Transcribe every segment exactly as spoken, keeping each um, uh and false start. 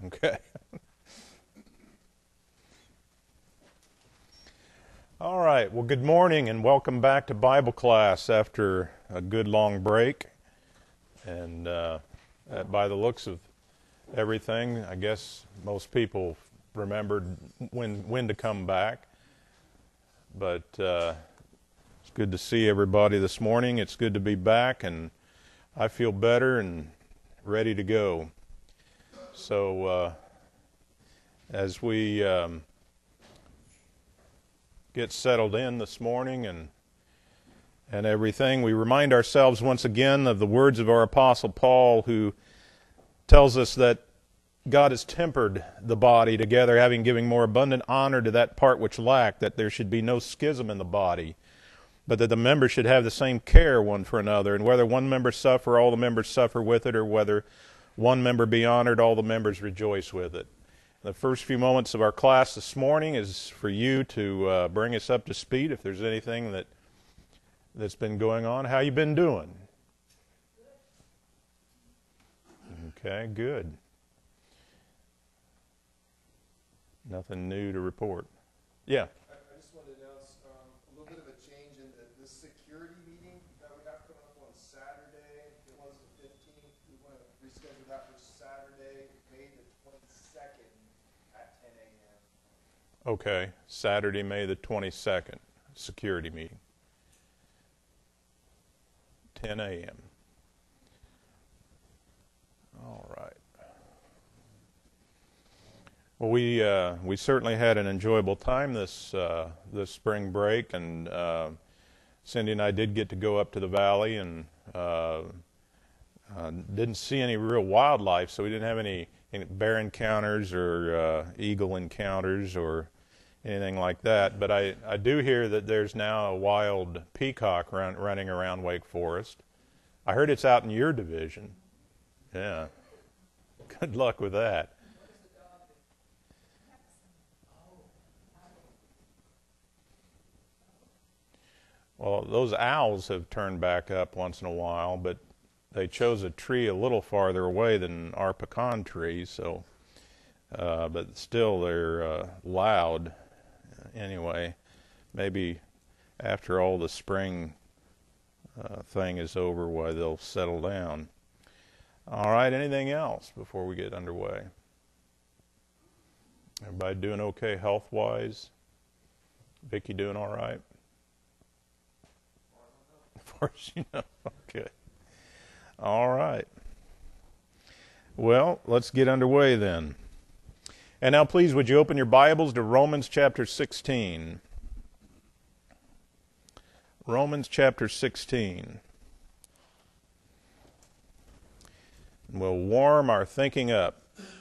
Okay. All right. Well, good morning and welcome back to Bible class after a good long break. And uh, by the looks of everything, I guess most people remembered when when to come back. But uh, it's good to see everybody this morning. It's good to be back, and I feel better and ready to go. So uh, as we um, get settled in this morning and and everything, we remind ourselves once again of the words of our Apostle Paul, who tells us that God has tempered the body together, having given more abundant honor to that part which lacked, that there should be no schism in the body, but that the members should have the same care one for another, and whether one member suffer, all the members suffer with it, or whether one member be honored, all the members rejoice with it. The first few moments of our class this morning is for you to uh, bring us up to speed if there's anything that, that's been going on. How you been doing? Okay, good. Nothing new to report. Yeah. I, I just wanted to announce um, a little bit of a change in the, the security meeting that we have coming up on Saturday. It was the fifteenth. We want to reschedule that for Saturday, May the twenty-second at ten a.m. Okay, Saturday, May the twenty-second, security meeting, ten a.m. All right. Well, we uh, we certainly had an enjoyable time this uh, this spring break, and uh, Cindy and I did get to go up to the valley, and uh, uh, didn't see any real wildlife, so we didn't have any, any bear encounters or uh, eagle encounters or anything like that. But I, I do hear that there's now a wild peacock run, running around Wake Forest. I heard it's out in your division. Yeah. Good luck with that. Well, those owls have turned back up once in a while, but they chose a tree a little farther away than our pecan tree, so, uh, but still they're uh, loud. Anyway, maybe after all the spring uh, thing is over, why they'll settle down. All right, anything else before we get underway? Everybody doing okay health-wise? Vicki doing all right? Of course you know. Okay. All right. Well, let's get underway then. And now please, would you open your Bibles to Romans chapter sixteen. Romans chapter sixteen. We'll warm our thinking up.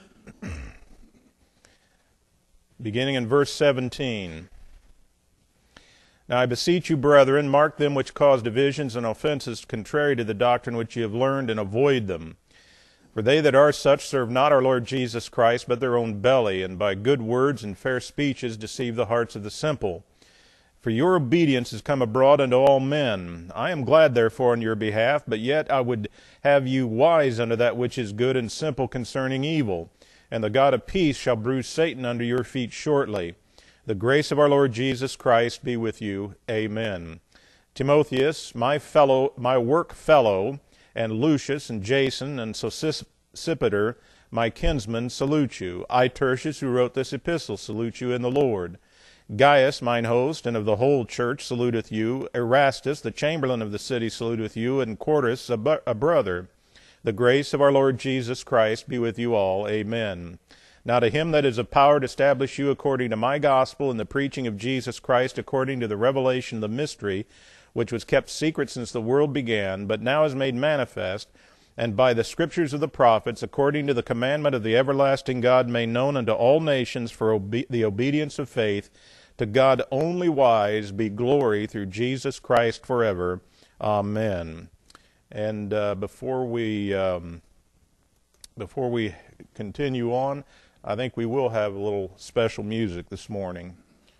Beginning in verse seventeen. Now I beseech you, brethren, mark them which cause divisions and offenses contrary to the doctrine which ye have learned, and avoid them. For they that are such serve not our Lord Jesus Christ, but their own belly, and by good words and fair speeches deceive the hearts of the simple. For your obedience is come abroad unto all men. I am glad therefore on your behalf, but yet I would have you wise unto that which is good and simple concerning evil. And the God of peace shall bruise Satan under your feet shortly. The grace of our Lord Jesus Christ be with you. Amen. Timotheus, my fellow, my work fellow, and Lucius and Jason and Sosipater, my kinsmen, salute you. I, Tertius, who wrote this epistle, salute you in the Lord. Gaius, mine host, and of the whole church, saluteth you. Erastus, the chamberlain of the city, saluteth you, and Quartus, a, bu- a brother. The grace of our Lord Jesus Christ be with you all. Amen. Now to him that is of power to establish you according to my gospel and the preaching of Jesus Christ according to the revelation of the mystery, which was kept secret since the world began, but now is made manifest, and by the scriptures of the prophets, according to the commandment of the everlasting God, made known unto all nations for obe- the obedience of faith, to God only wise be glory through Jesus Christ forever. Amen. And uh, before we um, before we continue on, I think we will have a little special music this morning.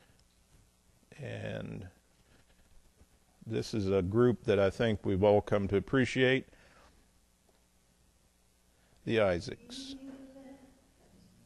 And this is a group that I think we've all come to appreciate, the Isaacs.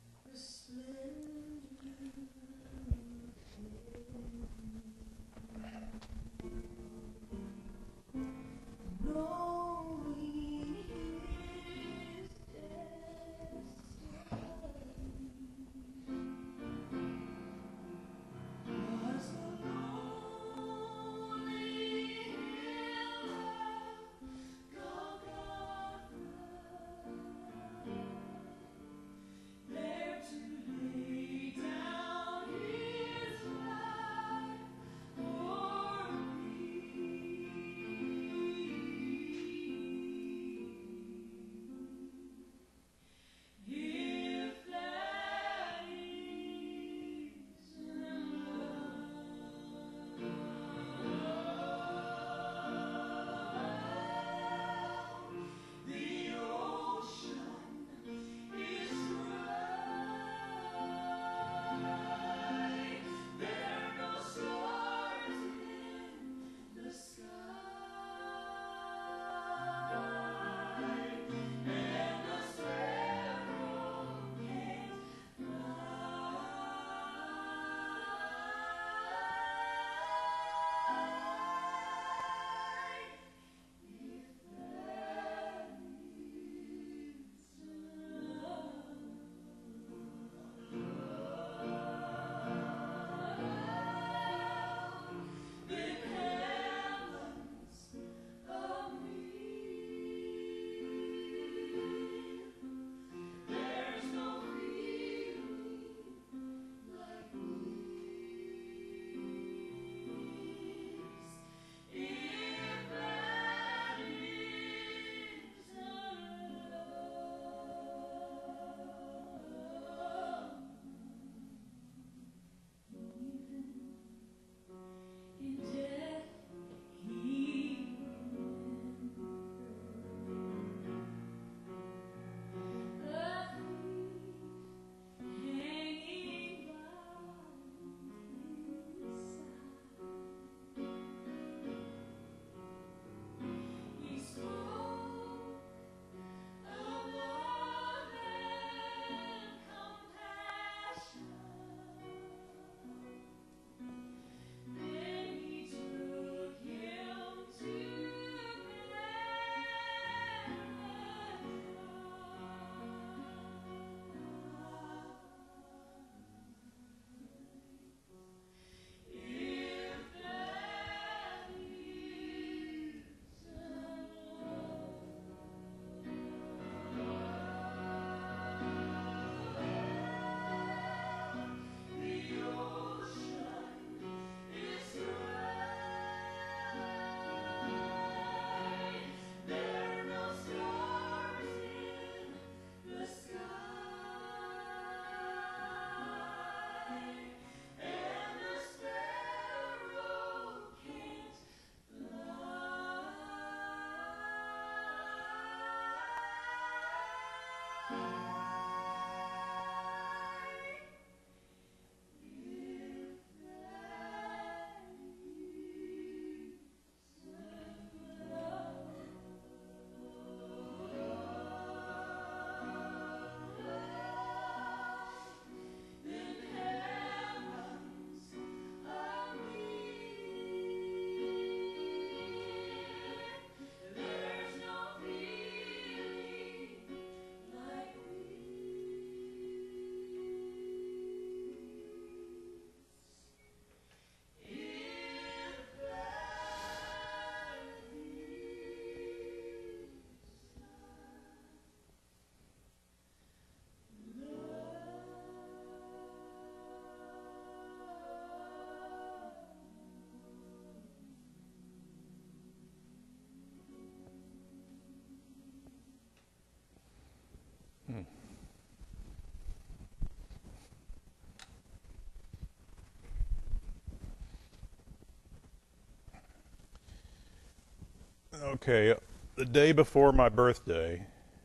Okay, the day before my birthday,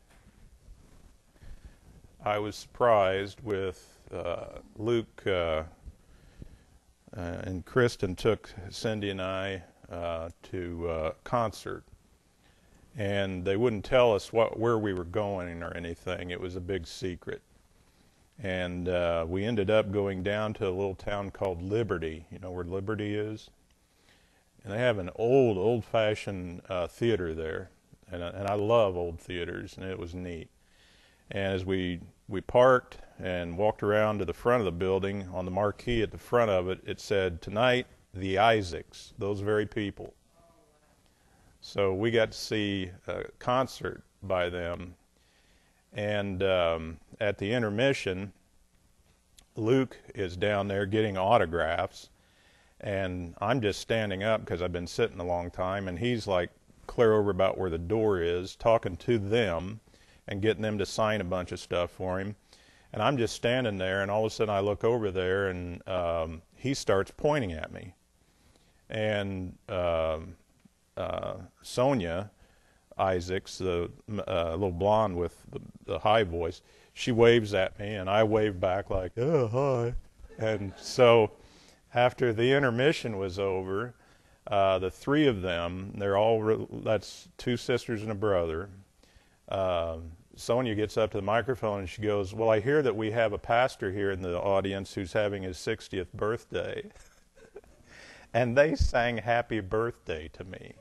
I was surprised with uh, Luke uh, uh, and Kristen took Cindy and I uh, to a concert, and they wouldn't tell us what where we were going or anything. It was a big secret, and uh, we ended up going down to a little town called Liberty. You know where Liberty is? And they have an old, old-fashioned uh, theater there, and, and I love old theaters, and it was neat. And as we we parked and walked around to the front of the building, on the marquee at the front of it, it said, "Tonight, the Isaacs," those very people. So we got to see a concert by them. And um, at the intermission, Luke is down there getting autographs. And I'm just standing up because I've been sitting a long time, and he's like clear over about where the door is, talking to them and getting them to sign a bunch of stuff for him. And I'm just standing there, and all of a sudden I look over there, and um, he starts pointing at me. And uh, uh, Sonia Isaacs, the uh, little blonde with the, the high voice, she waves at me, and I wave back like, "Oh, hi." And so after the intermission was over, uh, the three of them, they're all, re- that's two sisters and a brother. Uh, Sonia gets up to the microphone and she goes, "Well, I hear that we have a pastor here in the audience who's having his sixtieth birthday." And they sang happy birthday to me.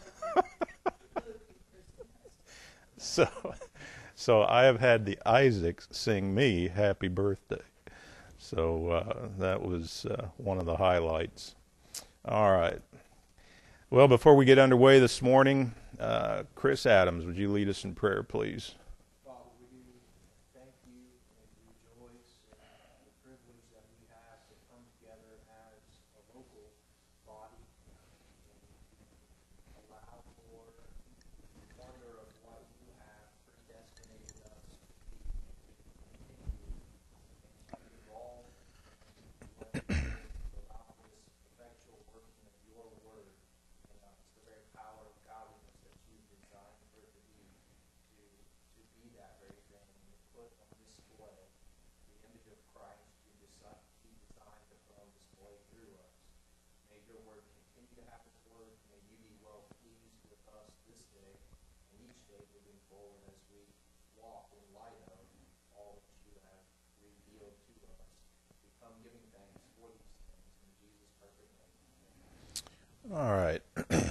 so, so I have had the Isaacs sing me happy birthday. So uh, that was uh, one of the highlights. All right. Well, before we get underway this morning, uh, Chris Adams, would you lead us in prayer, please? Father, we do thank you and rejoice in the privilege that we have to come together as a local body and allow for the wonder of what you have predestinated us to be and continue and to evolve and to allow this effectual working of your word and us, the very power of godliness that you've designed for it to be, to, to be that very thing, and to put on display the image of Christ you designed, you designed to put on display through us. May your word continue to have its work. May you be well pleased with us this day and each day moving forward as we walk in light of all that you have revealed to us. We come giving thanks for these things in Jesus' perfect name. All right.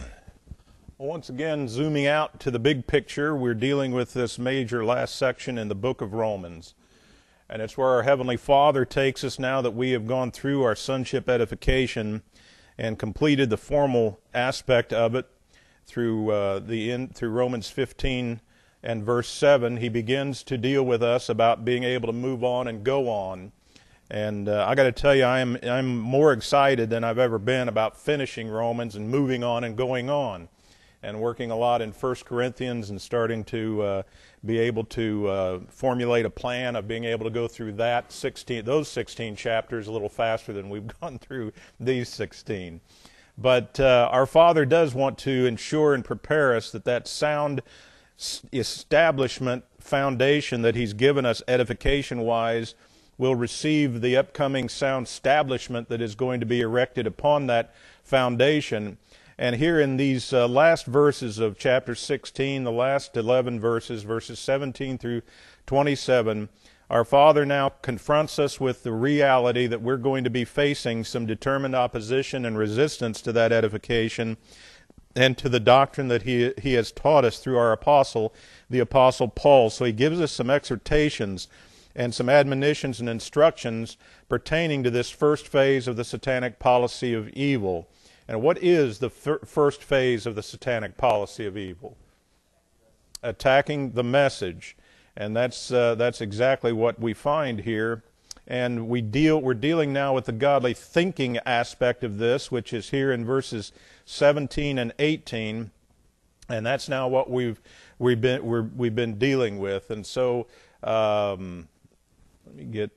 Well, once again, zooming out to the big picture, we're dealing with this major last section in the book of Romans. And it's where our Heavenly Father takes us now that we have gone through our sonship edification and completed the formal aspect of it through uh, the in, through Romans fifteen and verse seven. He begins to deal with us about being able to move on and go on. And uh, I got to tell you, I'm I'm more excited than I've ever been about finishing Romans and moving on and going on, and working a lot in First Corinthians and starting to uh, be able to uh, formulate a plan of being able to go through that sixteen, those sixteen chapters a little faster than we've gone through these sixteen. But uh, our Father does want to ensure and prepare us that that sound establishment foundation that He's given us edification-wise will receive the upcoming sound establishment that is going to be erected upon that foundation. And here in these uh, last verses of chapter sixteen, the last eleven verses, verses seventeen through twenty-seven, our Father now confronts us with the reality that we're going to be facing some determined opposition and resistance to that edification and to the doctrine that he, he has taught us through our apostle, the Apostle Paul. So he gives us some exhortations and some admonitions and instructions pertaining to this first phase of the satanic policy of evil. And what is the fir- first phase of the satanic policy of evil? Attacking the message. And that's uh, that's exactly what we find here. And we deal we're dealing now with the godly thinking aspect of this, which is here in verses seventeen and eighteen. And that's now what we've we've been we're, we've been dealing with. And so um, let me get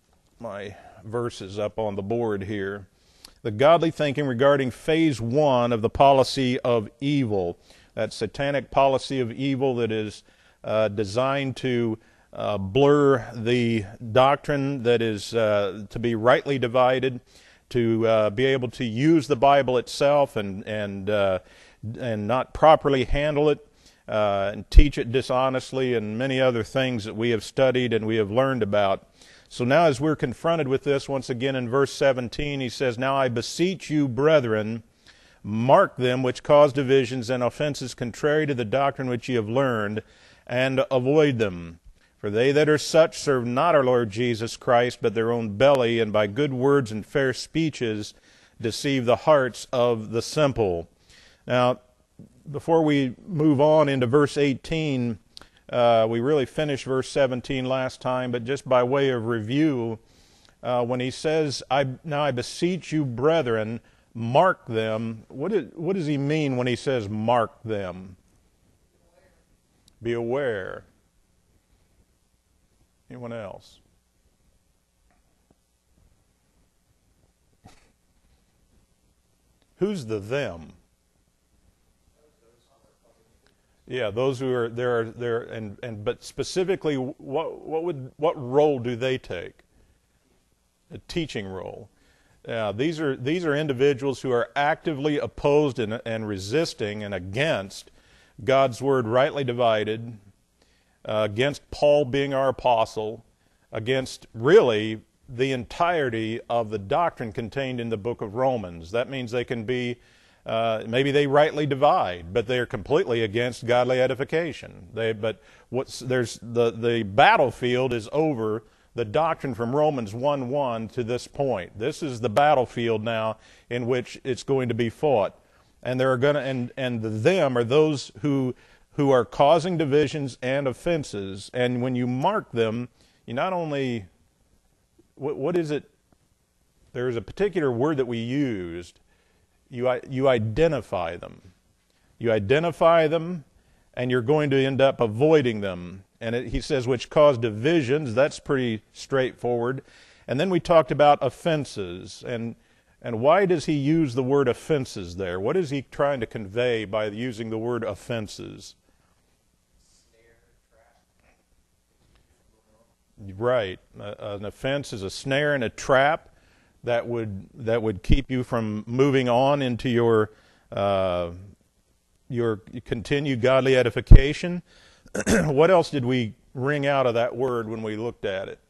my verses up on the board here. The godly thinking regarding phase one of the policy of evil. that satanic policy of evil that is uh, designed to uh, blur the doctrine that is uh, to be rightly divided, to uh, be able to use the Bible itself and and uh, and not properly handle it, uh, and teach it dishonestly, and many other things that we have studied and we have learned about. So now as we're confronted with this, once again in verse seventeen, he says, "Now I beseech you, brethren, mark them which cause divisions and offenses contrary to the doctrine which ye have learned, and avoid them. For they that are such serve not our Lord Jesus Christ, but their own belly, and by good words and fair speeches deceive the hearts of the simple." Now, before we move on into verse eighteen, uh, we really finished verse seventeen last time, but just by way of review, uh, when he says, I, "Now I beseech you, brethren, mark them," what, is, what does he mean when he says mark them? Be aware. Anyone else? Who's the them? Yeah, those who are there are there and, and but specifically what what would what role do they take? A teaching role. Uh, these are these are individuals who are actively opposed and, and resisting and against God's word rightly divided, uh, against Paul being our apostle, against really the entirety of the doctrine contained in the book of Romans. That means they can be, uh, maybe they rightly divide, but they are completely against godly edification. They, but what's there's the the battlefield is over the doctrine from Romans one one to this point. This is the battlefield now in which it's going to be fought. And there are going to and and the them are those who who are causing divisions and offenses. And when you mark them, you not only what, what is it? There is a particular word that we used. You you identify them. You identify them, and you're going to end up avoiding them. And it, he says, which cause divisions. That's pretty straightforward. And then we talked about offenses. And and why does he use the word offenses there? What is he trying to convey by using the word offenses? Right. Uh, an offense is a snare and a trap that would that would keep you from moving on into your uh, your continued godly edification. What else did we wring out of that word when we looked at it?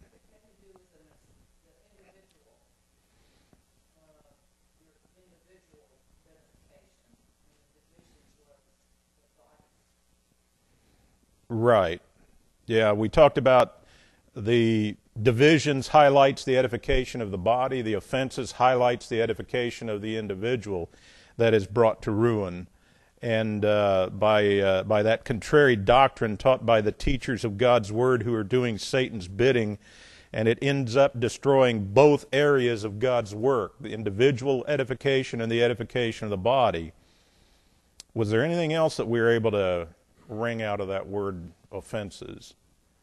Right. Yeah, we talked about the divisions highlights the edification of the body. The offenses highlights the edification of the individual that is brought to ruin. And uh, by uh, by that contrary doctrine taught by the teachers of God's Word who are doing Satan's bidding, and it ends up destroying both areas of God's work, the individual edification and the edification of the body. Was there anything else that we were able to wring out of that word offenses?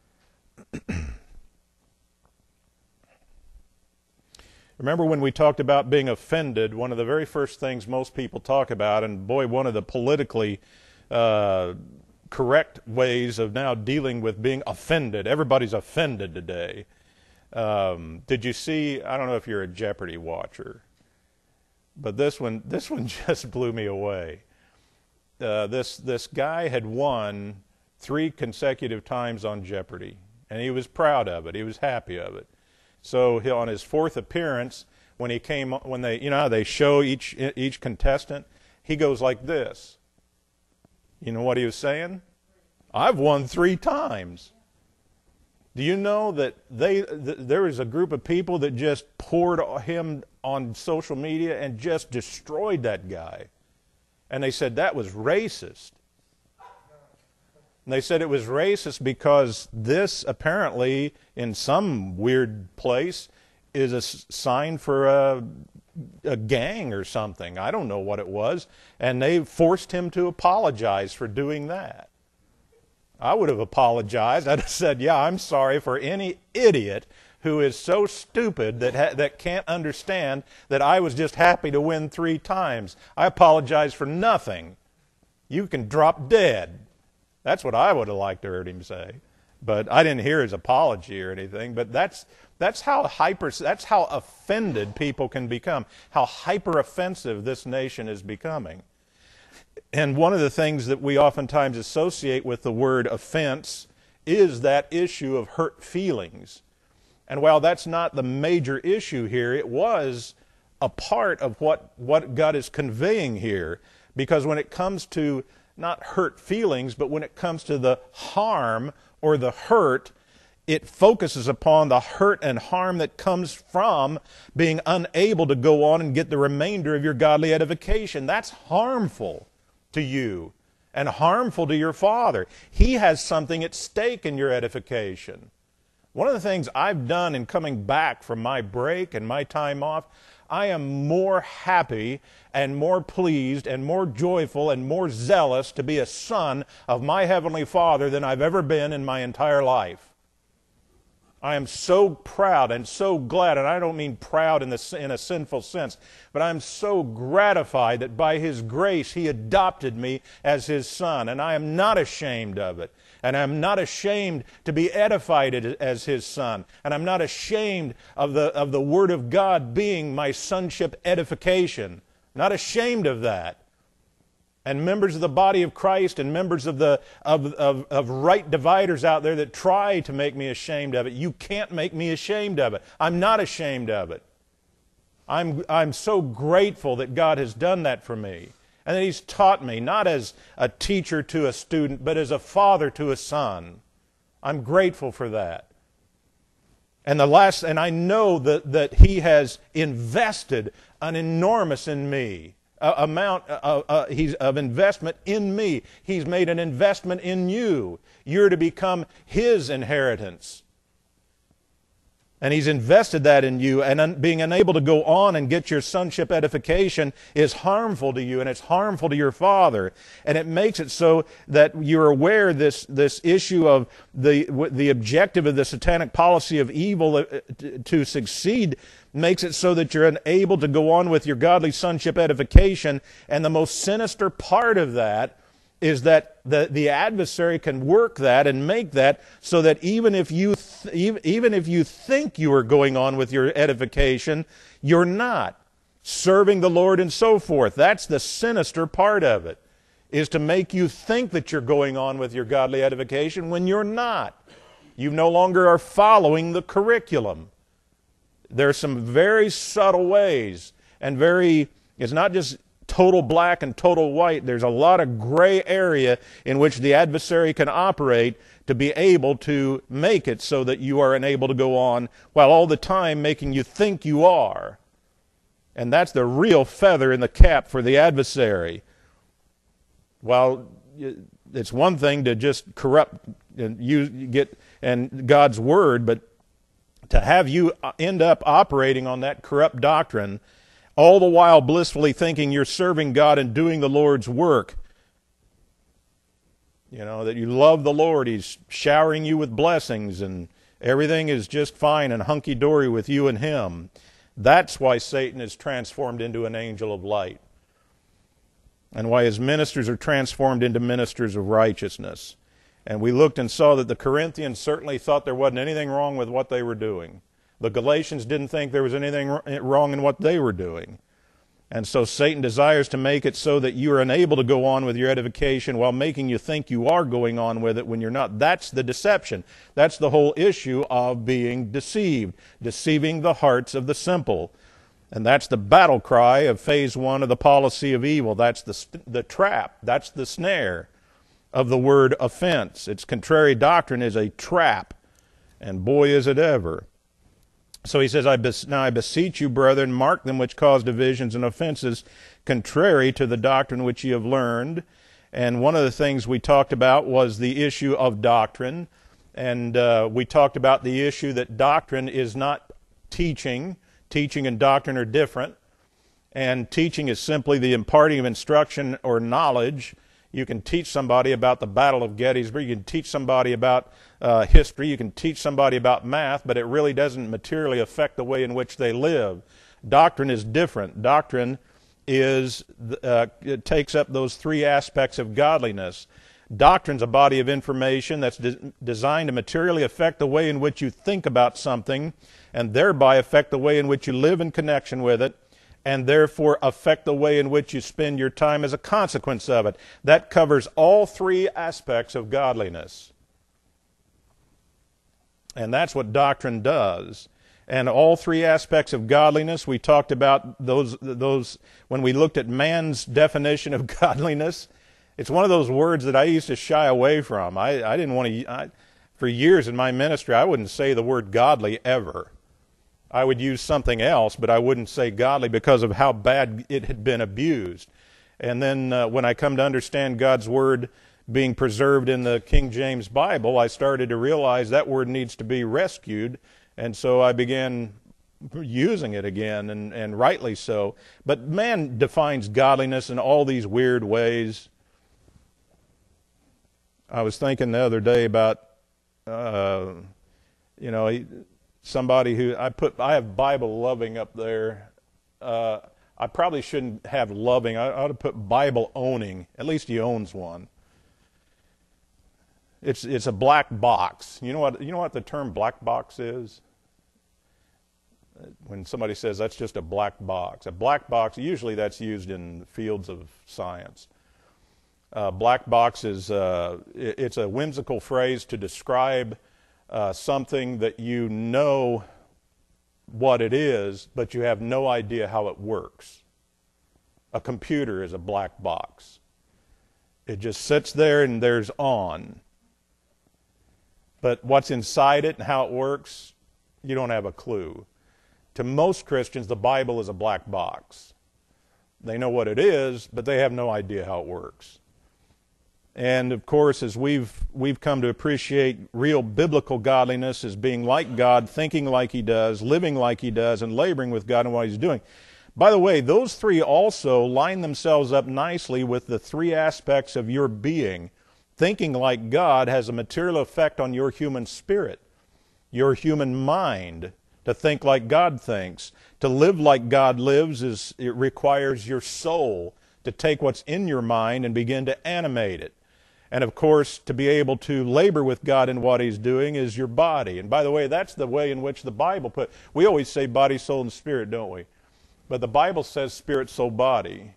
Remember when we talked about being offended, one of the very first things most people talk about, and boy, one of the politically uh, correct ways of now dealing with being offended. Everybody's offended today. Um, did you see, I don't know if you're a Jeopardy watcher, but this one, this one just blew me away. Uh, this, this guy had won three consecutive times on Jeopardy, and he was proud of it. He was happy of it. So he, on his fourth appearance, when he came, when they, you know, how they show each each contestant, he goes like this. You know what he was saying? I've won three times. Do you know that they th- there was a group of people that just poured him on social media and just destroyed that guy, and they said that was racist. And they said it was racist because this apparently, in some weird place, is a sign for a, a gang or something. I don't know what it was. And they forced him to apologize for doing that. I would have apologized. I'd have said, yeah, I'm sorry for any idiot who is so stupid that ha- that can't understand that I was just happy to win three times. I apologize for nothing. You can drop dead. That's what I would have liked to heard him say. But I didn't hear his apology or anything. But that's that's how hyper that's how offended people can become. How hyper offensive this nation is becoming. And one of the things that we oftentimes associate with the word offense is that issue of hurt feelings. And while that's not the major issue here, it was a part of what, what God is conveying here. Because when it comes to not hurt feelings, but when it comes to the harm or the hurt, it focuses upon the hurt and harm that comes from being unable to go on and get the remainder of your godly edification. That's harmful to you and harmful to your Father. He has something at stake in your edification. One of the things I've done in coming back from my break and my time off, I am more happy and more pleased and more joyful and more zealous to be a son of my Heavenly Father than I've ever been in my entire life. I am so proud and so glad, and I don't mean proud in, the, in a sinful sense, but I'm so gratified that by His grace He adopted me as His son, and I am not ashamed of it. And I'm not ashamed to be edified as His son. And I'm not ashamed of the, of the Word of God being my sonship edification. Not ashamed of that. And members of the body of Christ and members of the of, of, of right dividers out there that try to make me ashamed of it, you can't make me ashamed of it. I'm not ashamed of it. I'm, I'm so grateful that God has done that for me. And that He's taught me, not as a teacher to a student, but as a father to a son. I'm grateful for that. And the last, and I know that, that He has invested an enormous in me, uh, amount uh, uh, he's, of investment in me. He's made an investment in you. You're to become His inheritance. And He's invested that in you, and un- being unable to go on and get your sonship edification is harmful to you, and it's harmful to your Father. And it makes it so that you're aware this, this issue of the, the objective of the satanic policy of evil to, to succeed makes it so that you're unable to go on with your godly sonship edification. And the most sinister part of that is that the, the adversary can work that and make that so that even if you th- even, even if you think you are going on with your edification, you're not. Serving the Lord and so forth. That's the sinister part of it, is to make you think that you're going on with your godly edification when you're not. You no longer are following the curriculum. There are some very subtle ways, and very, it's not just total black and total white. There's a lot of gray area in which the adversary can operate to be able to make it so that you are unable to go on, while all the time making you think you are. And that's the real feather in the cap for the adversary. While it's one thing to just corrupt and you get and God's word, but to have you end up operating on that corrupt doctrine, all the while blissfully thinking you're serving God and doing the Lord's work. You know, that you love the Lord. He's showering you with blessings and everything is just fine and hunky-dory with you and Him. That's why Satan is transformed into an angel of light. And why his ministers are transformed into ministers of righteousness. And we looked and saw that the Corinthians certainly thought there wasn't anything wrong with what they were doing. The Galatians didn't think there was anything wrong in what they were doing. And so Satan desires to make it so that you are unable to go on with your edification while making you think you are going on with it when you're not. That's the deception. That's the whole issue of being deceived, deceiving the hearts of the simple. And that's the battle cry of phase one of the policy of evil. That's the, the trap. That's the snare of the word offense. Its contrary doctrine is a trap. And boy, is it ever. So he says, I bes- now I beseech you, brethren, mark them which cause divisions and offenses contrary to the doctrine which ye have learned. And one of the things we talked about was the issue of doctrine. And uh, we talked about the issue that doctrine is not teaching. Teaching and doctrine are different. And teaching is simply the imparting of instruction or knowledge. You can teach somebody about the Battle of Gettysburg. You can teach somebody about uh, history. You can teach somebody about math, but it really doesn't materially affect the way in which they live. Doctrine is different. Doctrine is uh, it takes up those three aspects of godliness. Doctrine's a body of information that's de- designed to materially affect the way in which you think about something, and thereby affect the way in which you live in connection with it, and therefore affect the way in which you spend your time as a consequence of it. That covers all three aspects of godliness. And that's what doctrine does. And all three aspects of godliness, we talked about those, those when we looked at man's definition of godliness. It's one of those words that I used to shy away from. I, I didn't want to, I, for years in my ministry, I wouldn't say the word godly ever. I would use something else, but I wouldn't say godly because of how bad it had been abused. And then uh, when I come to understand God's word being preserved in the King James Bible, I started to realize that word needs to be rescued. And so I began using it again, and, and rightly so. But man defines godliness in all these weird ways. I was thinking the other day about, uh, you know, somebody who, I put, I have Bible loving up there. Uh, I probably shouldn't have loving. I ought to put Bible owning. At least he owns one. It's it's a black box. You know what you know what the term black box is? When somebody says that's just a black box. A black box, usually that's used in fields of science. Uh, black box is uh, it, it's a whimsical phrase to describe uh, something that you know what it is, but you have no idea how it works. A computer is a black box. It just sits there and there's on. But what's inside it and how it works, you don't have a clue. To most Christians, the Bible is a black box. They know what it is, but they have no idea how it works. And of course, as we've we've come to appreciate real biblical godliness as being like God, thinking like He does, living like He does, and laboring with God in what He's doing. By the way, those three also line themselves up nicely with the three aspects of your being. Thinking like God has a material effect on your human spirit, your human mind. To think like God thinks, to live like God lives, is it requires your soul to take what's in your mind and begin to animate it. And of course, to be able to labor with God in what He's doing is your body. And by the way, that's the way in which the Bible put. We always say body, soul, and spirit, don't we? But the Bible says spirit, soul, body.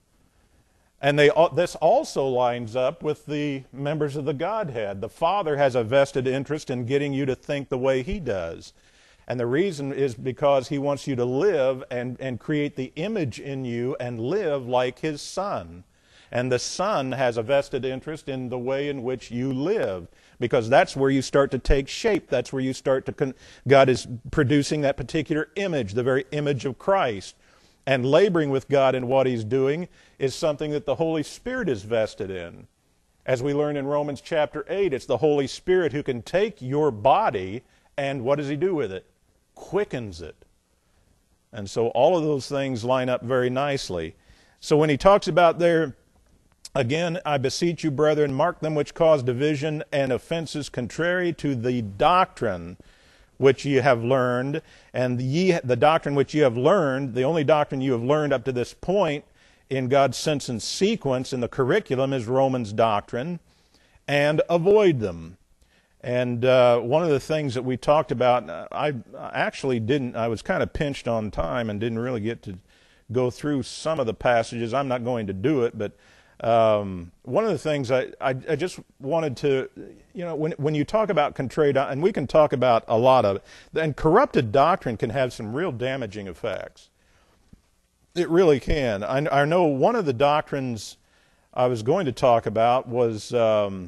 And they, this also lines up with the members of the Godhead. The Father has a vested interest in getting you to think the way He does. And the reason is because He wants you to live and, and create the image in you and live like His Son. And the Son has a vested interest in the way in which you live, because that's where you start to take shape. That's where you start to, con- God is producing that particular image, the very image of Christ. And laboring with God in what He's doing is something that the Holy Spirit is vested in. As we learn in Romans chapter eight, it's the Holy Spirit who can take your body and what does He do with it? Quickens it. And so all of those things line up very nicely. So when he talks about there, again, I beseech you, brethren, mark them which cause division and offenses contrary to the doctrine which ye have learned, and ye, the doctrine which ye have learned, the only doctrine you have learned up to this point in God's sense and sequence in the curriculum is Romans doctrine, and avoid them. And uh, one of the things that we talked about, I actually didn't, I was kind of pinched on time and didn't really get to go through some of the passages. I'm not going to do it, but um, one of the things I, I, I just wanted to, you know, when when you talk about contrary doctrine, and we can talk about a lot of it, and corrupted doctrine can have some real damaging effects. It really can. I, I know one of the doctrines I was going to talk about was um,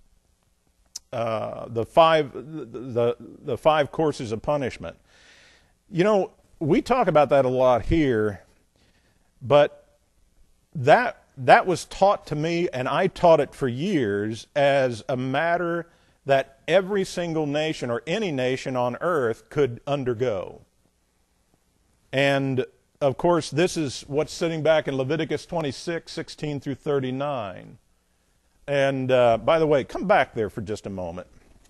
uh, the five the, the the five courses of punishment. You know, we talk about that a lot here, but that that was taught to me, and I taught it for years as a matter that every single nation or any nation on earth could undergo. And of course, this is what's sitting back in Leviticus twenty-six, sixteen through thirty-nine. And uh, by the way, come back there for just a moment.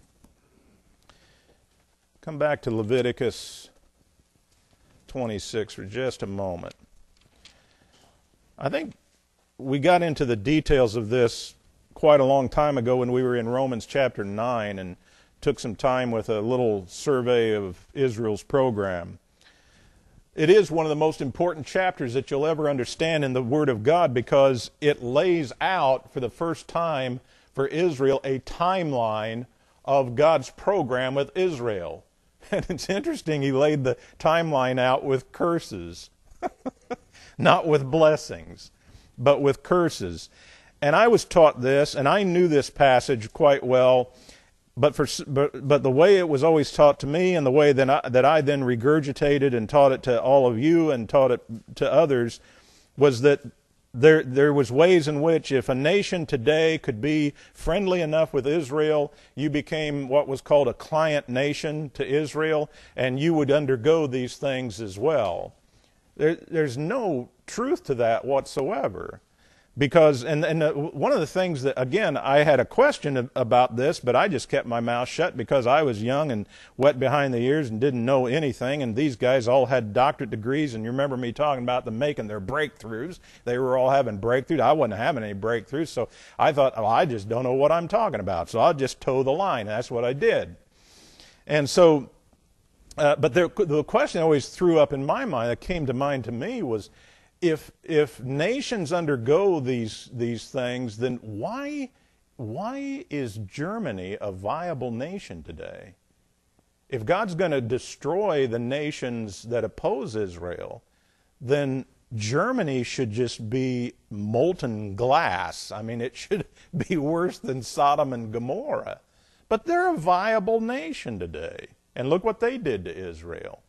Come back to Leviticus twenty-six for just a moment. I think we got into the details of this quite a long time ago when we were in Romans chapter nine and took some time with a little survey of Israel's program. It is one of the most important chapters that you'll ever understand in the Word of God because it lays out for the first time for Israel a timeline of God's program with Israel. And it's interesting, he laid the timeline out with curses. Not with blessings, but with curses. And I was taught this, and I knew this passage quite well, but for but, but the way it was always taught to me and the way that I, that I then regurgitated and taught it to all of you and taught it to others was that there there was ways in which if a nation today could be friendly enough with Israel, you became what was called a client nation to Israel, and you would undergo these things as well. There, there's no truth to that whatsoever. Because, and, and uh, one of the things that, again, I had a question about this, but I just kept my mouth shut because I was young and wet behind the ears and didn't know anything, and these guys all had doctorate degrees, and you remember me talking about them making their breakthroughs. They were all having breakthroughs. I wasn't having any breakthroughs, so I thought, oh, I just don't know what I'm talking about, so I'll just toe the line. And that's what I did. And so, uh, but there, the question I always threw up in my mind, that came to mind to me, was, If if nations undergo these these things, then why why is Germany a viable nation today? If God's going to destroy the nations that oppose Israel, then Germany should just be molten glass. I mean, it should be worse than Sodom and Gomorrah. But they're a viable nation today. And look what they did to Israel.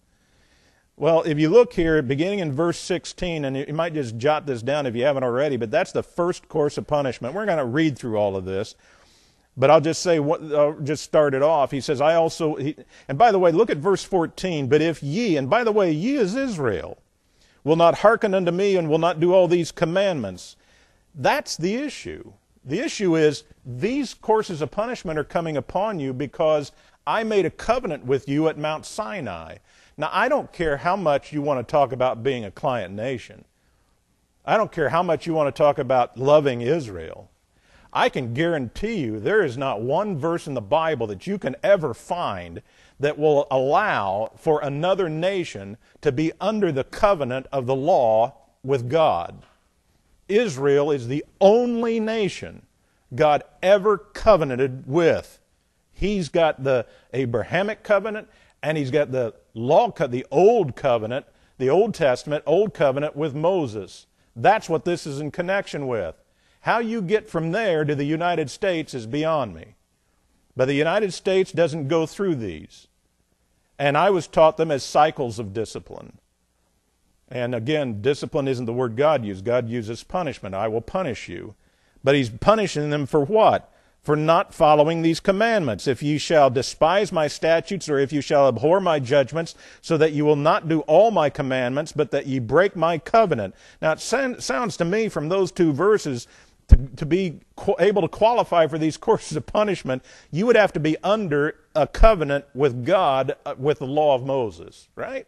Well, if you look here, beginning in verse sixteen, and you might just jot this down if you haven't already, but that's the first course of punishment. We're going to read through all of this, but I'll just say, what, uh, just start it off. He says, I also, he, and by the way, look at verse fourteen, but if ye, and by the way, ye is Israel, will not hearken unto me and will not do all these commandments. That's the issue. The issue is these courses of punishment are coming upon you because I made a covenant with you at Mount Sinai. Now, I don't care how much you want to talk about being a client nation. I don't care how much you want to talk about loving Israel. I can guarantee you there is not one verse in the Bible that you can ever find that will allow for another nation to be under the covenant of the law with God. Israel is the only nation God ever covenanted with. He's got the Abrahamic covenant, and he's got the law, the old covenant, the Old Testament, old covenant with Moses. That's what this is in connection with. How you get from there to the United States is beyond me. But the United States doesn't go through these. And I was taught them as cycles of discipline. And again, discipline isn't the word God used. God uses punishment. I will punish you. But he's punishing them for what? For not following these commandments. If ye shall despise my statutes, or if you shall abhor my judgments, so that you will not do all my commandments, but that ye break my covenant. Now, it sounds to me from those two verses, to, to be able to qualify for these courses of punishment, you would have to be under a covenant with God, with the law of Moses, right?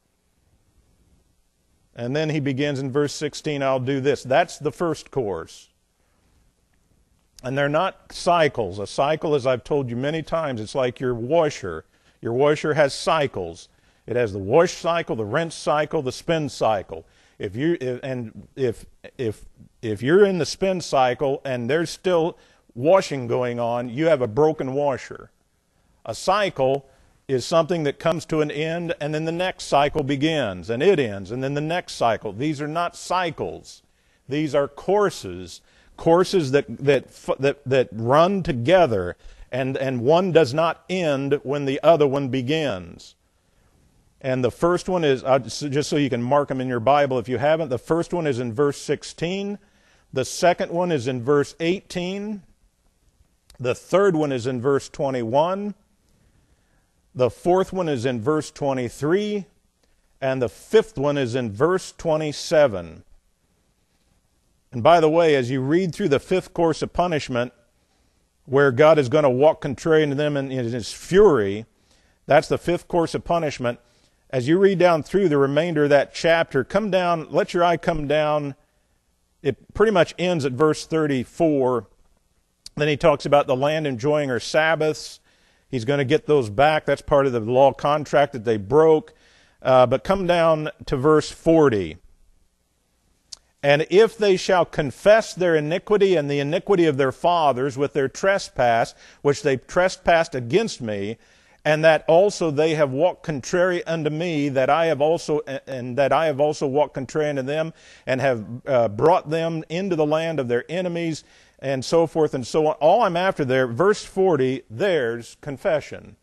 And then he begins in verse sixteen, I'll do this. That's the first course. And they're not cycles. A cycle, as I've told you many times, it's like your washer. Your washer has cycles. It has the wash cycle, the rinse cycle, the spin cycle. If you if, and if if if you're in the spin cycle and there's still washing going on, you have a broken washer. A cycle is something that comes to an end, and then the next cycle begins, and it ends, and then the next cycle. These are not cycles. These are courses. Courses that that that that run together, and and one does not end when the other one begins. And the first one is, uh, just so you can mark them in your Bible if you haven't, the first one is in verse sixteen, the second one is in verse eighteen, the third one is in verse twenty-one, the fourth one is in verse twenty-three, and the fifth one is in verse twenty-seven. And by the way, as you read through the fifth course of punishment, where God is going to walk contrary to them in his fury, that's the fifth course of punishment. As you read down through the remainder of that chapter, come down, let your eye come down it pretty much ends at verse thirty-four. Then he talks about the land enjoying her Sabbaths. He's going to get those back. That's part of the law contract that they broke. Uh, but come down to verse forty. And if they shall confess their iniquity and the iniquity of their fathers with their trespass, which they trespassed against me, and that also they have walked contrary unto me, that I have also and that I have also walked contrary unto them, and have uh, brought them into the land of their enemies, and so forth and so on. All I'm after there, verse forty, there's confession.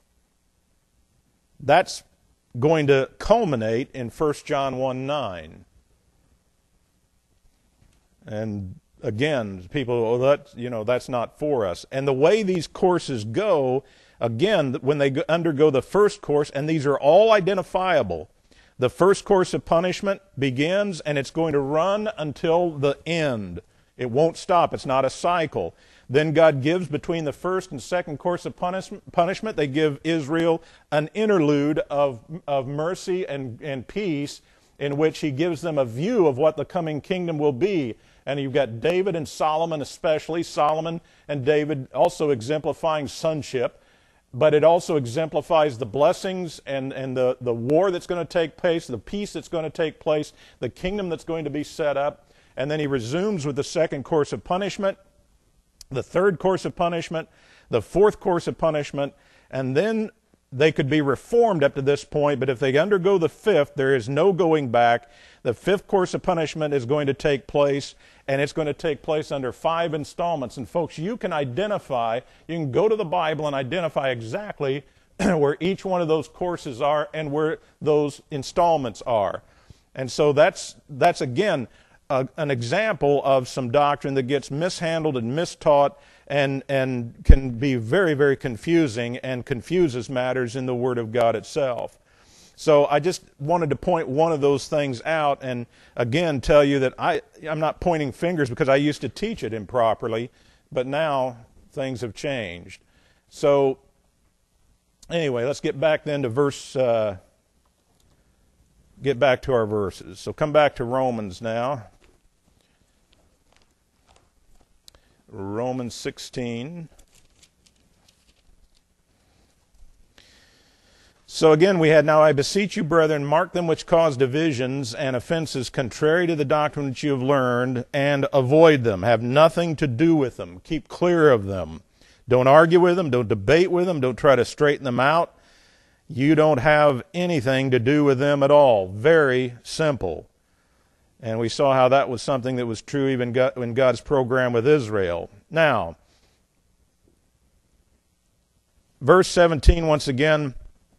That's going to culminate in First John one nine. And again, people, oh, that, you know, that's not for us. And the way these courses go, again, when they undergo the first course, and these are all identifiable, the first course of punishment begins, and it's going to run until the end. It won't stop. It's not a cycle. Then God gives, between the first and second course of punishment, they give Israel an interlude of, of mercy and, and peace, in which he gives them a view of what the coming kingdom will be. And you've got David and Solomon, especially Solomon and David, also exemplifying sonship. But it also exemplifies the blessings and, and the, the war that's going to take place, the peace that's going to take place, the kingdom that's going to be set up. And then he resumes with the second course of punishment, the third course of punishment, the fourth course of punishment, and then they could be reformed up to this point, but if they undergo the fifth, there is no going back. The fifth course of punishment is going to take place, and it's going to take place under five installments. And folks, you can identify, you can go to the Bible and identify exactly where each one of those courses are and where those installments are. And so that's, that's again, a, an example of some doctrine that gets mishandled and mistaught and, and can be very, very confusing and confuses matters in the Word of God itself. So I just wanted to point one of those things out and, again, tell you that I, I'm not pointing fingers because I used to teach it improperly, but now things have changed. So anyway, let's get back then to verse, uh, get back to our verses. So come back to Romans now. Romans sixteen. So again, we had, now I beseech you, brethren, mark them which cause divisions and offenses contrary to the doctrine which you have learned, and avoid them. Have nothing to do with them. Keep clear of them. Don't argue with them. Don't debate with them. Don't try to straighten them out. You don't have anything to do with them at all. Very simple. And we saw how that was something that was true even in God's program with Israel. Now, verse seventeen, once again,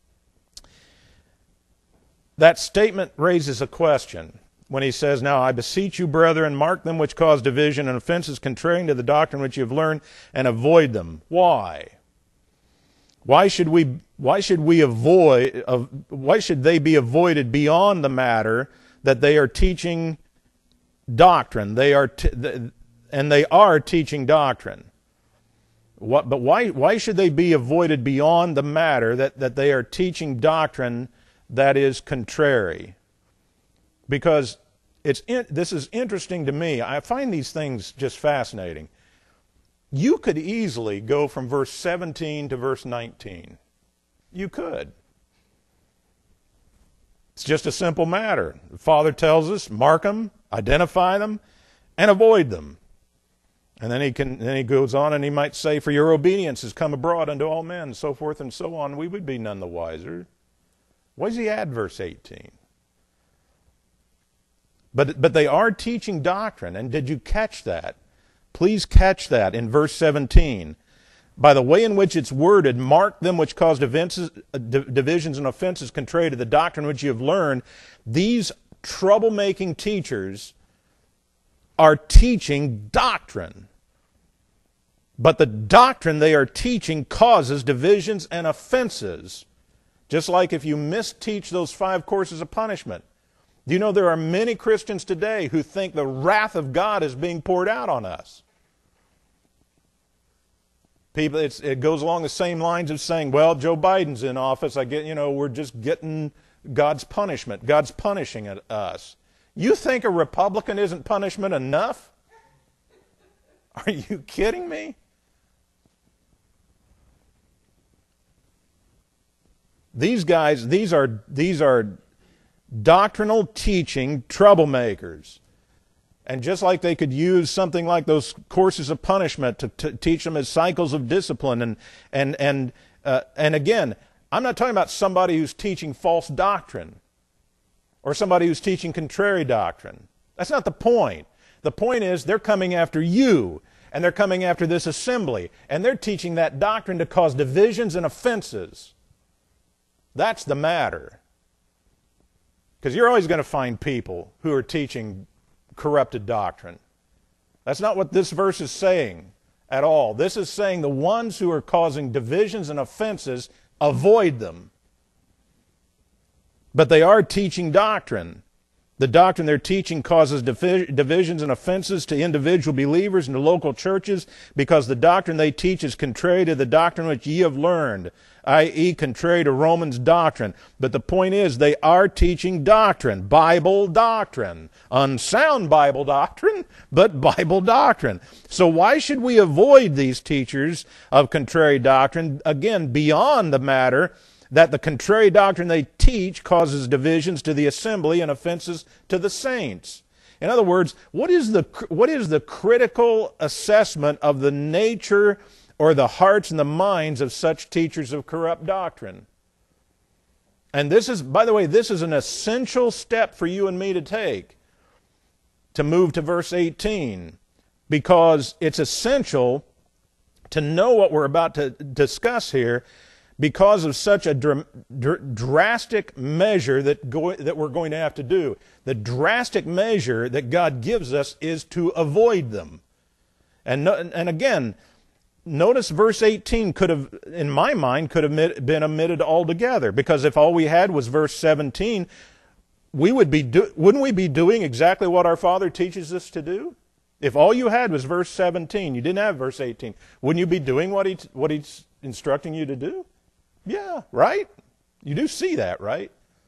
that statement raises a question when he says, now I beseech you, brethren, mark them which cause division and offenses contrary to the doctrine which you have learned, and avoid them. Why? Why should we, why should we avoid, uh, why should they be avoided beyond the matter that they are teaching doctrine? They are, t- and they are teaching doctrine. What, but why, why should they be avoided beyond the matter that, that they are teaching doctrine that is contrary? Because it's in, this is interesting to me. I find these things just fascinating. You could easily go from verse seventeen to verse nineteen. You could. It's just a simple matter. The Father tells us, mark them, identify them, and avoid them. And then he can then he goes on and he might say, for your obedience has come abroad unto all men, and so forth and so on. We would be none the wiser. Why does he add verse eighteen? But, but they are teaching doctrine, and did you catch that? Please catch that in verse seventeen. By the way in which it's worded, mark them which cause divisions and offenses contrary to the doctrine which you have learned. These troublemaking teachers are teaching doctrine. But the doctrine they are teaching causes divisions and offenses. Just like if you misteach those five courses of punishment. Do you know there are many Christians today who think the wrath of God is being poured out on us? People, it's, it goes along the same lines of saying, well, Joe Biden's in office. I get, you know, we're just getting God's punishment. God's punishing us. You think a Republican isn't punishment enough? Are you kidding me? These guys, these are, these are doctrinal teaching troublemakers. And just like they could use something like those courses of punishment to, to teach them as cycles of discipline, and and and uh, and again, I'm not talking about somebody who's teaching false doctrine or somebody who's teaching contrary doctrine. That's not the point. The point is they're coming after you, and they're coming after this assembly, and they're teaching that doctrine to cause divisions and offenses. That's the matter. Because you're always going to find people who are teaching corrupted doctrine. That's not what this verse is saying at all. This is saying the ones who are causing divisions and offenses, avoid them. But they are teaching doctrine. The doctrine they're teaching causes divi- divisions and offenses to individual believers and to local churches, because the doctrine they teach is contrary to the doctrine which ye have learned, that is contrary to Romans doctrine. But the point is, they are teaching doctrine, Bible doctrine. Unsound Bible doctrine, but Bible doctrine. So why should we avoid these teachers of contrary doctrine? Again, beyond the matter that the contrary doctrine they teach causes divisions to the assembly and offenses to the saints. In other words, what is the what is the critical assessment of the nature or the hearts and the minds of such teachers of corrupt doctrine? And this is, by the way, this is an essential step for you and me to take, to move to verse eighteen, because it's essential to know what we're about to discuss here, because of such a dr- dr- drastic measure that, go- that we're going to have to do. The drastic measure that God gives us is to avoid them. And, no, and again, notice verse eighteen could have, in my mind, could have been omitted altogether, because if all we had was verse seventeen, we would be do- wouldn't we be doing exactly what our Father teaches us to do? If all you had was verse seventeen, you didn't have verse eighteen, wouldn't you be doing what he, what He's instructing you to do? Yeah, right? You do see that, right?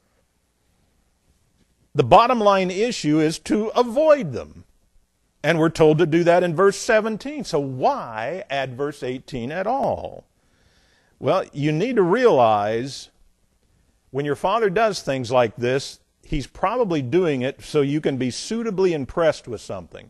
The bottom line issue is to avoid them. And we're told to do that in verse seventeen. So why add verse eighteen at all? Well, you need to realize when your Father does things like this, He's probably doing it so you can be suitably impressed with something.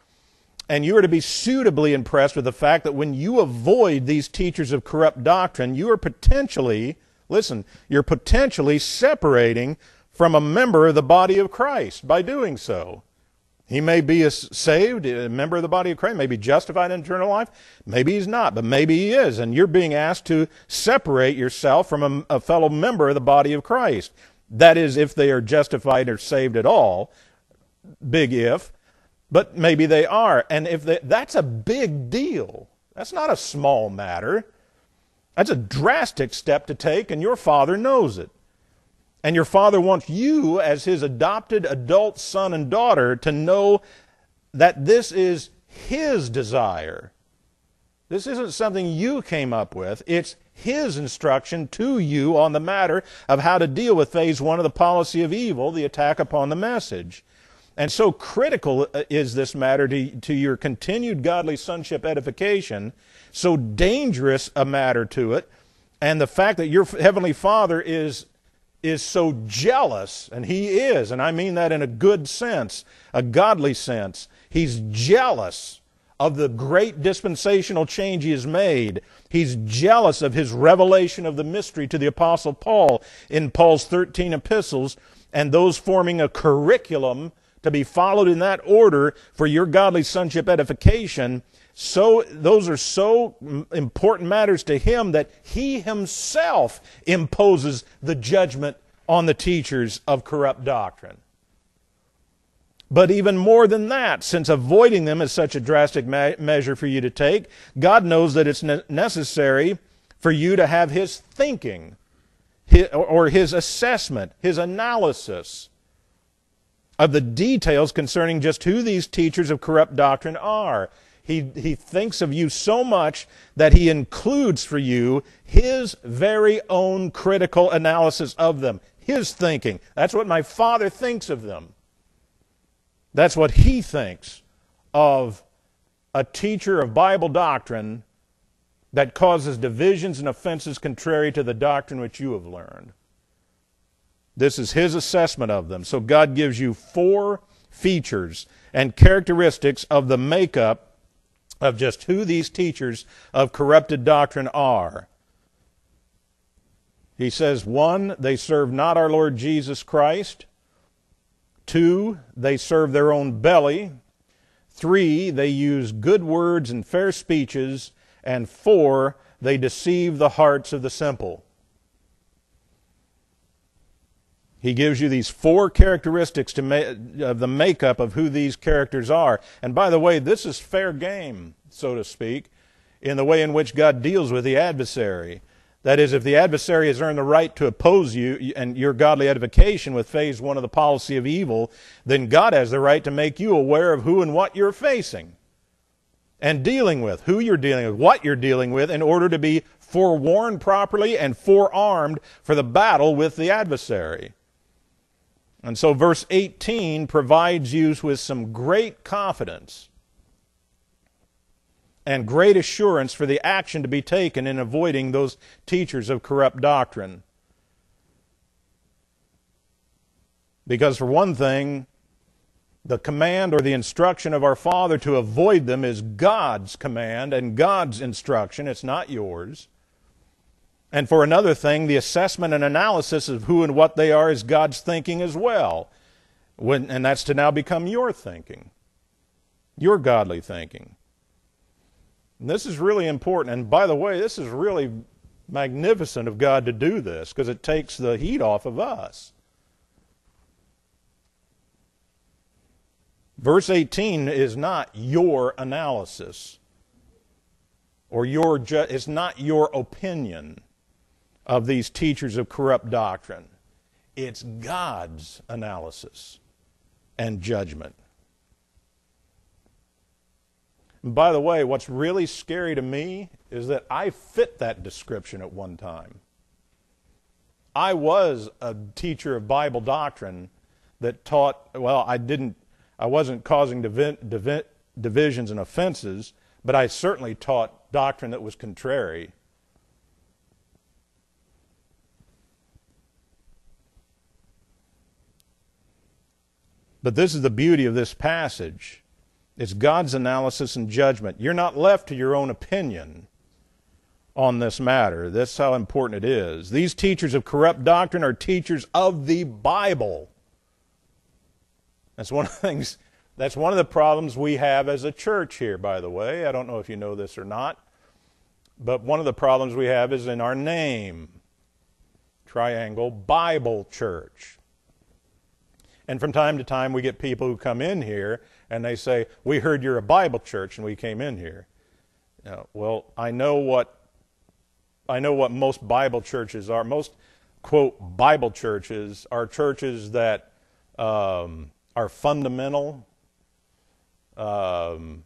And you are to be suitably impressed with the fact that when you avoid these teachers of corrupt doctrine, you are potentially, listen, you're potentially separating from a member of the body of Christ by doing so. He may be a saved, a member of the body of Christ, may be justified in eternal life. Maybe he's not, but maybe he is. And you're being asked to separate yourself from a, a fellow member of the body of Christ. That is, if they are justified or saved at all. Big if. But maybe they are. And if they, that's a big deal. That's not a small matter. That's a drastic step to take, and your Father knows it. And your Father wants you, as His adopted adult son and daughter, to know that this is His desire. This isn't something you came up with. It's His instruction to you on the matter of how to deal with phase one of the policy of evil, the attack upon the message. And so critical is this matter to, to your continued godly sonship edification, so dangerous a matter to it, and the fact that your Heavenly Father is, is so jealous, and He is, and I mean that in a good sense, a godly sense. He's jealous of the great dispensational change He has made. He's jealous of His revelation of the mystery to the Apostle Paul in Paul's thirteen epistles, and those forming a curriculum to be followed in that order for your godly sonship edification. So those are so important matters to Him that He Himself imposes the judgment on the teachers of corrupt doctrine. But even more than that, since avoiding them is such a drastic me- measure for you to take, God knows that it's ne- necessary for you to have His thinking, his, or His assessment, His analysis of the details concerning just who these teachers of corrupt doctrine are. He, he thinks of you so much that He includes for you His very own critical analysis of them. His thinking. That's what my Father thinks of them. That's what he thinks of a teacher of Bible doctrine that causes divisions and offenses contrary to the doctrine which you have learned. This is his assessment of them. So God gives you four features and characteristics of the makeup of just who these teachers of corrupted doctrine are. He says, one, they serve not our Lord Jesus Christ. Two, they serve their own belly. Three, they use good words and fair speeches. And four, they deceive the hearts of the simple. He gives you these four characteristics to ma- of the makeup of who these characters are. And by the way, this is fair game, so to speak, in the way in which God deals with the adversary. That is, if the adversary has earned the right to oppose you and your godly edification with phase one of the policy of evil, then God has the right to make you aware of who and what you're facing and dealing with, who you're dealing with, what you're dealing with, in order to be forewarned properly and forearmed for the battle with the adversary. And so verse eighteen provides you with some great confidence and great assurance for the action to be taken in avoiding those teachers of corrupt doctrine. Because for one thing, the command or the instruction of our Father to avoid them is God's command and God's instruction. It's not yours. And for another thing, the assessment and analysis of who and what they are is God's thinking as well. When, and that's to now become your thinking, your godly thinking. And this is really important. And by the way, this is really magnificent of God to do this, because it takes the heat off of us. Verse eighteen is not your analysis, or your ju- it's not your opinion of these teachers of corrupt doctrine. It's God's analysis and judgment. And by the way, what's really scary to me is that I fit that description at one time. I was a teacher of Bible doctrine that taught, well, I didn't, I wasn't causing divi- divi- divisions and offenses, but I certainly taught doctrine that was contrary. But this is the beauty of this passage. It's God's analysis and judgment. You're not left to your own opinion on this matter. That's how important it is. These teachers of corrupt doctrine are teachers of the Bible. That's one of the things, that's one of the problems we have as a church here, by the way. I don't know if you know this or not, but one of the problems we have is in our name. Triangle Bible Church. And from time to time we get people who come in here and they say, we heard you're a Bible church and we came in here. You know, well, I know what I know what most Bible churches are. Most, quote, Bible churches are churches that um, are fundamental. Um,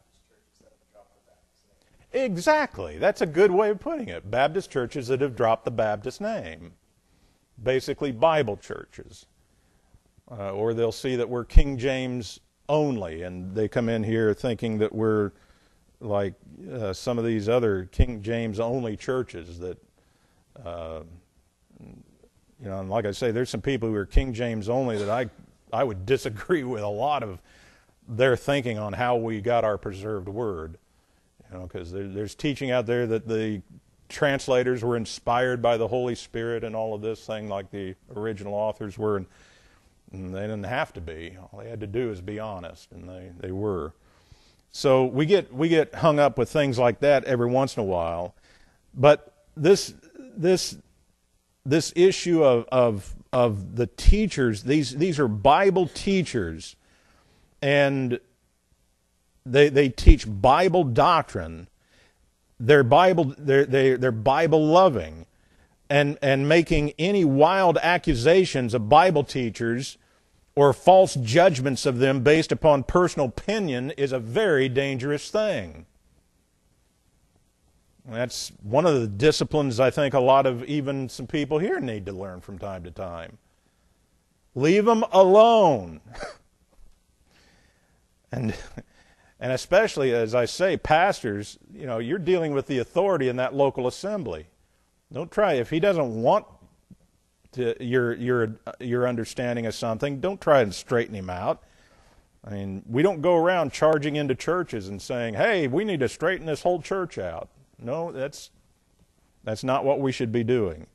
exactly. That's a good way of putting it. Baptist churches that have dropped the Baptist name. Basically Bible churches. Uh, or they'll see that we're King James only, and they come in here thinking that we're like uh, some of these other King James only churches that, uh, you know, and like I say, there's some people who are King James only that I, I would disagree with a lot of their thinking on how we got our preserved word. You know, because there, there's teaching out there that the translators were inspired by the Holy Spirit and all of this thing like the original authors were, and And they didn't have to be. All they had to do is be honest, and they, they were. So we get we get hung up with things like that every once in a while. But this this this issue of of of the teachers, these these are Bible teachers, and they they teach Bible doctrine. They're Bible they're they they're Bible loving. And, and making any wild accusations of Bible teachers or false judgments of them based upon personal opinion is a very dangerous thing. That's one of the disciplines I think a lot of even some people here need to learn from time to time. Leave them alone. And and especially, as I say, pastors, you know, you're dealing with the authority in that local assembly. Don't try, if he doesn't want to, your your your understanding of something, don't try and straighten him out. I mean, we don't go around charging into churches and saying, "Hey, we need to straighten this whole church out." No, that's that's not what we should be doing.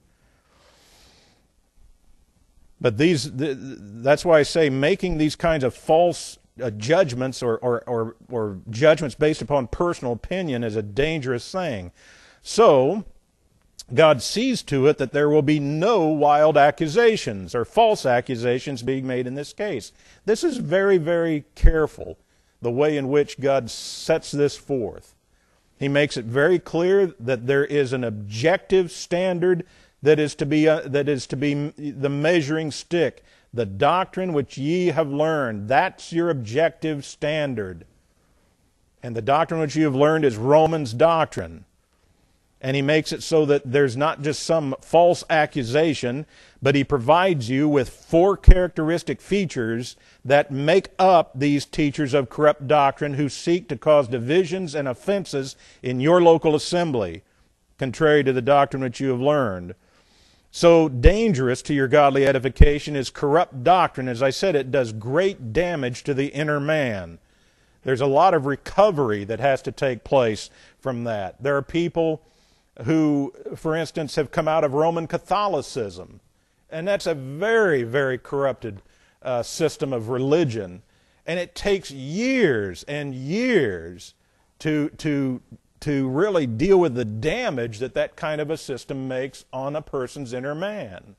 But these, that's why I say making these kinds of false uh, judgments or, or, or, or judgments based upon personal opinion is a dangerous thing. So, God sees to it that there will be no wild accusations or false accusations being made in this case. This is very, very careful, the way in which God sets this forth. He makes it very clear that there is an objective standard that is to be uh, that is to be the measuring stick. The doctrine which ye have learned, that's your objective standard. And the doctrine which you have learned is Romans doctrine. And he makes it so that there's not just some false accusation, but he provides you with four characteristic features that make up these teachers of corrupt doctrine who seek to cause divisions and offenses in your local assembly, contrary to the doctrine which you have learned. So dangerous to your godly edification is corrupt doctrine. As I said, it does great damage to the inner man. There's a lot of recovery that has to take place from that. There are people who, for instance, have come out of Roman Catholicism. And that's a very, very corrupted uh, system of religion. And it takes years and years to, to, to really deal with the damage that that kind of a system makes on a person's inner man.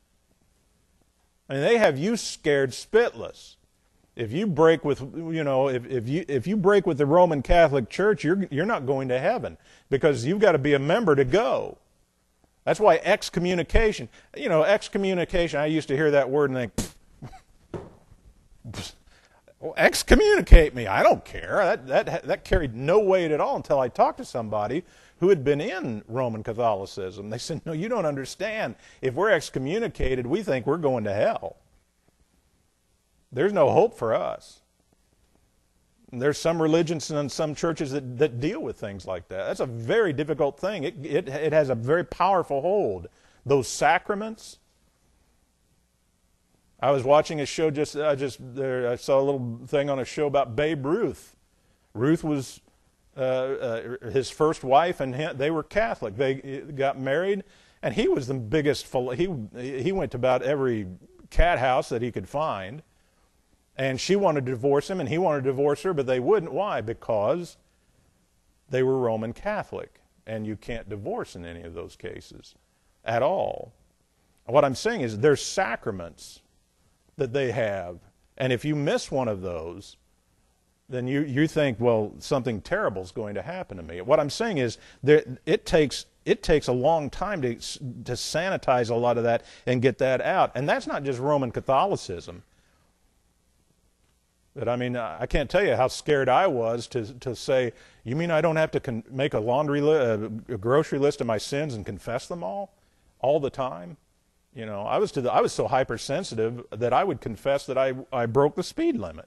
I mean, they have you scared spitless. If you break with, you know, if, if you if you break with the Roman Catholic Church, you're you're not going to heaven, because you've got to be a member to go. That's why excommunication, you know, excommunication, I used to hear that word and think, well, excommunicate me, I don't care. That, that, that carried no weight at all until I talked to somebody who had been in Roman Catholicism. They said, no, you don't understand. If we're excommunicated, we think we're going to hell. There's no hope for us. There's some religions and some churches that, that deal with things like that. That's a very difficult thing. It, it, it has a very powerful hold. Those sacraments. I was watching a show just, I just there, I saw a little thing on a show about Babe Ruth. Ruth was uh, uh, his first wife, and he, they were Catholic. They got married, and he was the biggest, he, he went to about every cat house that he could find. And she wanted to divorce him, and he wanted to divorce her, but they wouldn't. Why? Because they were Roman Catholic, and you can't divorce in any of those cases at all. What I'm saying is there's sacraments that they have, and if you miss one of those, then you, you think, well, something terrible is going to happen to me. What I'm saying is there, it takes it takes a long time to, to sanitize a lot of that and get that out. And that's not just Roman Catholicism. But I mean, I can't tell you how scared I was to to say, you mean I don't have to con- make a laundry li- a grocery list of my sins and confess them all, all the time? You know, I was to the, I was so hypersensitive that I would confess that I I broke the speed limit.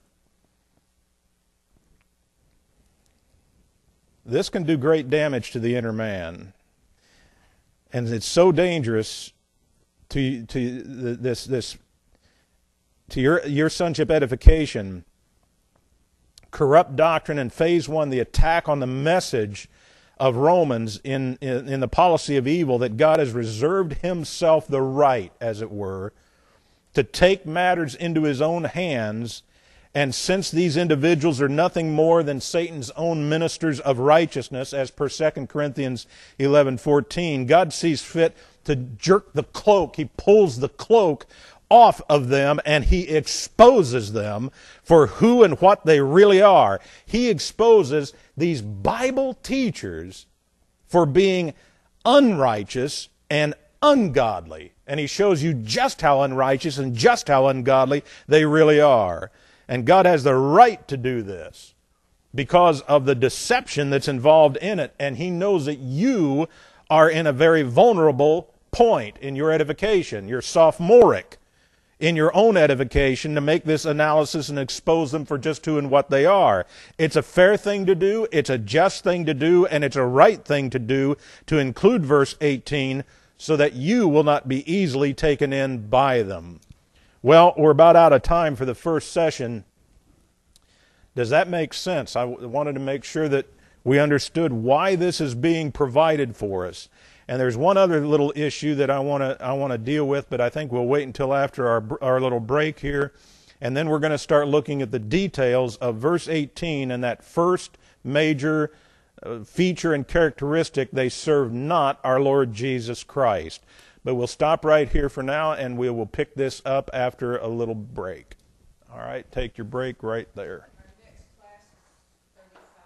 This can do great damage to the inner man, and it's so dangerous to to this this to your your sonship edification. Corrupt doctrine in phase one, the attack on the message of Romans in, in, in the policy of evil, that God has reserved himself the right, as it were, to take matters into his own hands. And since these individuals are nothing more than Satan's own ministers of righteousness, as per Second Corinthians eleven fourteen, God sees fit to jerk the cloak. He pulls the cloak off of them, and he exposes them for who and what they really are. He exposes these Bible teachers for being unrighteous and ungodly. And he shows you just how unrighteous and just how ungodly they really are. And God has the right to do this because of the deception that's involved in it. And he knows that you are in a very vulnerable point in your edification. You're sophomoric in your own edification to make this analysis and expose them for just who and what they are. It's a fair thing to do, it's a just thing to do, and it's a right thing to do to include verse eighteen so that you will not be easily taken in by them. Well, we're about out of time for the first session. Does that make sense? I wanted to make sure that we understood why this is being provided for us. And there's one other little issue that I want to I want to deal with, but I think we'll wait until after our our little break here, and then we're going to start looking at the details of verse eighteen and that first major uh, feature and characteristic: they serve not our Lord Jesus Christ. But we'll stop right here for now, and we will pick this up after a little break. All right, take your break right there.